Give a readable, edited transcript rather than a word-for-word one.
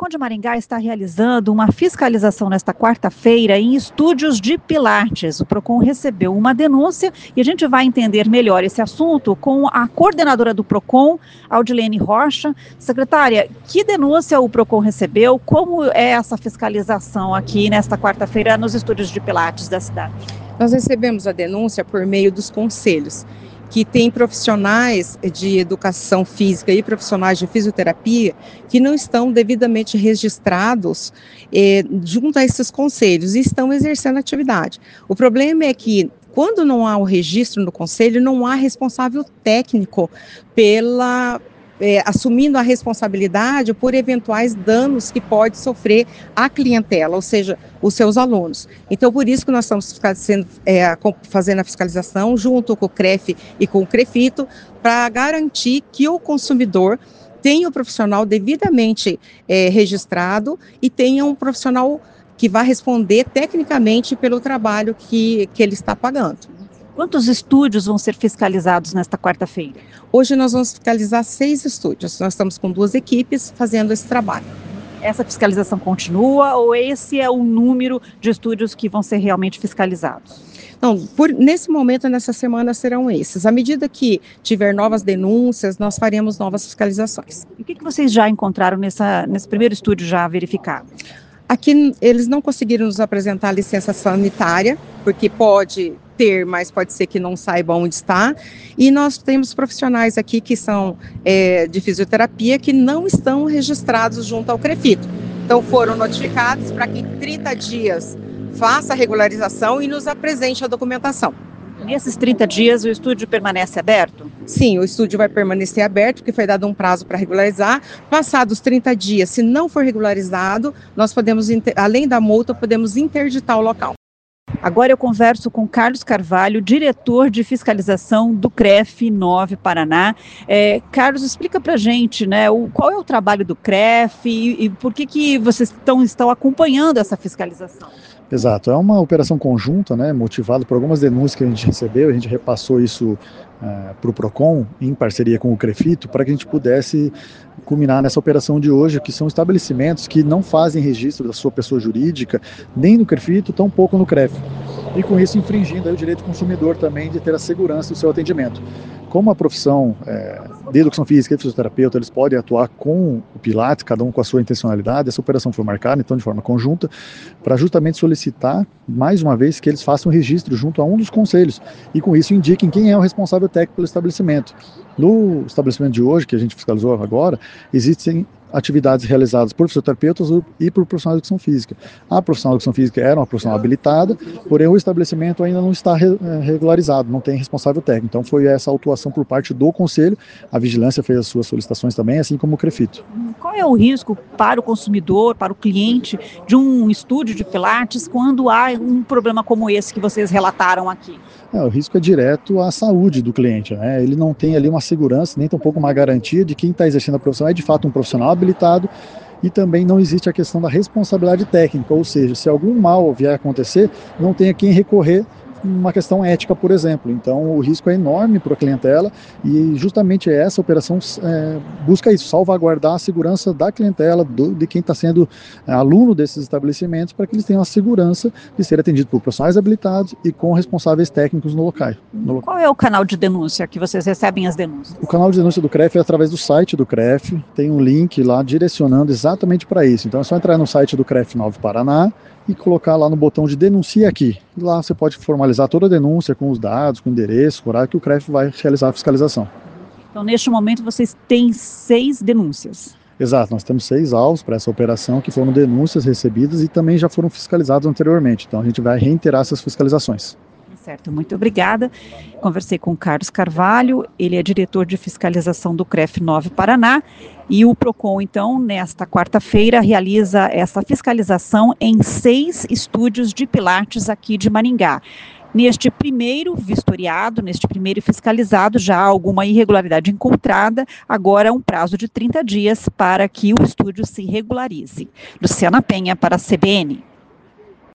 Procon de Maringá está realizando uma fiscalização nesta quarta-feira em estúdios de Pilates. O Procon recebeu uma denúncia e a gente vai entender melhor esse assunto com a coordenadora do Procon, Audilene Rocha. Secretária, que denúncia o Procon recebeu? Como é essa fiscalização aqui nesta quarta-feira nos estúdios de Pilates da cidade? Nós recebemos a denúncia por meio dos conselhos, que tem profissionais de educação física e profissionais de fisioterapia que não estão devidamente registrados junto a esses conselhos e estão exercendo atividade. O problema é que, quando não há o registro no conselho, não há responsável técnico assumindo a responsabilidade por eventuais danos que pode sofrer a clientela, ou seja, os seus alunos. Então, por isso que nós estamos fazendo a fiscalização junto com o CREF e com o CREFITO, para garantir que o consumidor tenha o profissional devidamente registrado e tenha um profissional que vai responder tecnicamente pelo trabalho que ele está pagando. Quantos estúdios vão ser fiscalizados nesta quarta-feira? Hoje nós vamos fiscalizar 6 estúdios. Nós estamos com 2 equipes fazendo esse trabalho. Essa fiscalização continua ou esse é o número de estúdios que vão ser realmente fiscalizados? Não, nesse momento, nessa semana, serão esses. À medida que tiver novas denúncias, nós faremos novas fiscalizações. E o que vocês já encontraram nesse primeiro estúdio já verificado? Aqui eles não conseguiram nos apresentar a licença sanitária, porque pode ter, mas pode ser que não saibam onde está. E nós temos profissionais aqui que são de fisioterapia que não estão registrados junto ao CREFITO. Então foram notificados para que em 30 dias faça a regularização e nos apresente a documentação. Nesses 30 dias o estúdio permanece aberto? Sim, o estúdio vai permanecer aberto, porque foi dado um prazo para regularizar. Passados 30 dias, se não for regularizado, nós podemos, além da multa, podemos interditar o local. Agora eu converso com Carlos Carvalho, diretor de fiscalização do CREF 9 Paraná. Carlos, explica para a gente, né, qual é o trabalho do CREF e por que vocês estão acompanhando essa fiscalização? Exato, é uma operação conjunta, né, motivada por algumas denúncias que a gente recebeu, a gente repassou isso para o Procon, em parceria com o CREFITO, para que a gente pudesse culminar nessa operação de hoje, que são estabelecimentos que não fazem registro da sua pessoa jurídica, nem no CREFITO, tampouco no CREF. E com isso infringindo aí o direito do consumidor também de ter a segurança do seu atendimento. Como a profissão de educação física e fisioterapeuta, eles podem atuar com o Pilates, cada um com a sua intencionalidade, essa operação foi marcada, então, de forma conjunta, para justamente solicitar, mais uma vez, que eles façam registro junto a um dos conselhos, e com isso indiquem quem é o responsável técnico pelo estabelecimento. No estabelecimento de hoje, que a gente fiscalizou agora, existem atividades realizadas por fisioterapeutas e por profissionais de educação física. A profissional de educação física era uma profissional habilitada, porém o estabelecimento ainda não está regularizado, não tem responsável técnico. Então foi essa autuação por parte do conselho, a vigilância fez as suas solicitações também, assim como o CREFITO. Qual é o risco para o consumidor, para o cliente, de um estúdio de Pilates quando há um problema como esse que vocês relataram aqui? O risco é direto à saúde do cliente, né? Ele não tem ali uma segurança, nem tampouco uma garantia de quem está exercendo a profissão é de fato um profissional habilitado, e também não existe a questão da responsabilidade técnica, ou seja, se algum mal vier a acontecer, não tem a quem recorrer uma questão ética, por exemplo. Então o risco é enorme para a clientela e justamente essa operação busca isso, salvaguardar a segurança da clientela, de quem está sendo aluno desses estabelecimentos, para que eles tenham a segurança de ser atendido por profissionais habilitados e com responsáveis técnicos no local. Qual é o canal de denúncia que vocês recebem as denúncias? O canal de denúncia do CREF é através do site do CREF, tem um link lá direcionando exatamente para isso. Então é só entrar no site do CREF 9 Paraná e colocar lá no botão de denuncie aqui. E lá você pode formalizar toda a denúncia com os dados, com o endereço, o horário que o CREF vai realizar a fiscalização. Então, neste momento, vocês têm 6 denúncias. Exato, nós temos 6 alvos para essa operação que foram denúncias recebidas e também já foram fiscalizados anteriormente. Então, a gente vai reiterar essas fiscalizações. Certo, muito obrigada. Conversei com o Carlos Carvalho, ele é diretor de fiscalização do CREF 9 Paraná, e o Procon, então, nesta quarta-feira, realiza essa fiscalização em 6 estúdios de Pilates aqui de Maringá. Neste primeiro vistoriado, neste primeiro fiscalizado, já há alguma irregularidade encontrada, agora um prazo de 30 dias para que o estúdio se regularize. Luciana Penha para a CBN.